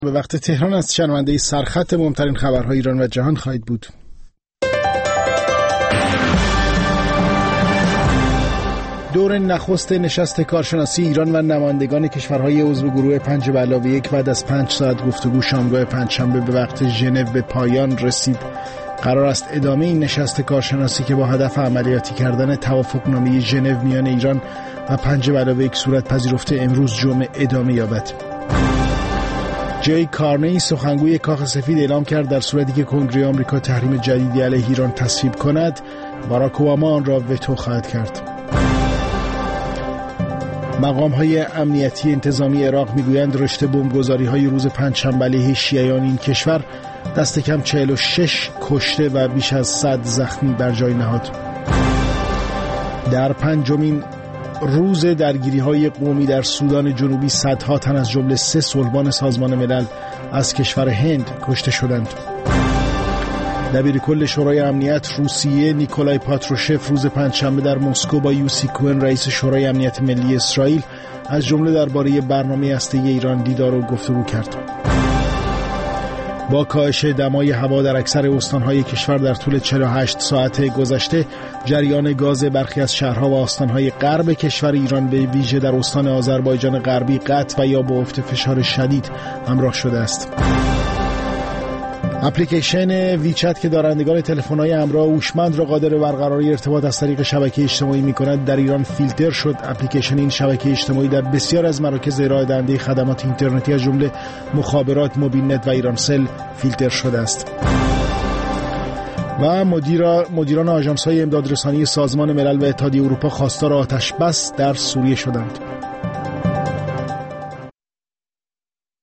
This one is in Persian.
به وقت تهران از شنونده سرخط مهمترین خبرهای ایران و جهان خواهید بود. دور نخست نشست کارشناسی ایران و نمایندگان کشورهای عضو گروه 5+1 بعد از 5 ساعت گفتگو شامگاه پنجشنبه به وقت ژنو به پایان رسید. قرار است ادامه این نشست کارشناسی که با هدف عملیاتی کردن توافقنامه ژنو میان ایران و 5+1 صورت پذیرفته امروز جمعه ادامه یابد. جی کارنی سخنگوی کاخ سفید اعلام کرد در صورتی که کنگره آمریکا تحریم جدیدی علیه ایران تصویب کند، باراک اوباما آن را وتو خواهد کرد. مقام‌های امنیتی انتظامی عراق می‌گویند رشته بمبگذاری‌های روز پنجشنبه علیه شیعیان این کشور دست کم 46 کشته و بیش از 100 زخمی بر جای نهاد. در پنجمین روز درگیری‌های قومی در سودان جنوبی صدها تن از جمله 3 صلبان سازمان ملل از کشور هند کشته شدند. دبیرکل شورای امنیت روسیه نیکولای پاتروشف روز پنجشنبه در مسکو با یوسی کوهن رئیس شورای امنیت ملی اسرائیل از جمله درباره برنامه هسته‌ای ایران دیدار و گفتگو کرد. با کاهش دمای هوا در اکثر استان‌های کشور در طول 48 ساعت گذشته، جریان گاز برخی از شهرها و استان‌های غرب کشور ایران به ویژه در استان آذربایجان غربی قطع و یا با افت فشار شدید همراه شده است. اپلیکیشن ویچت که دارندگان تلفن‌های همراه هوشمند را قادر برقراری ارتباط از طریق شبکه اجتماعی می‌کند در ایران فیلتر شد. اپلیکیشن این شبکه اجتماعی در بسیار از مراکز ارائه دهنده خدمات اینترنتی از جمله مخابرات، موبیلنت و ایرانسل فیلتر شده است. و مدیران آژانس‌های امدادرسانی سازمان ملل و اتحادیه اروپا خواستار آتش بس در سوریه شدند.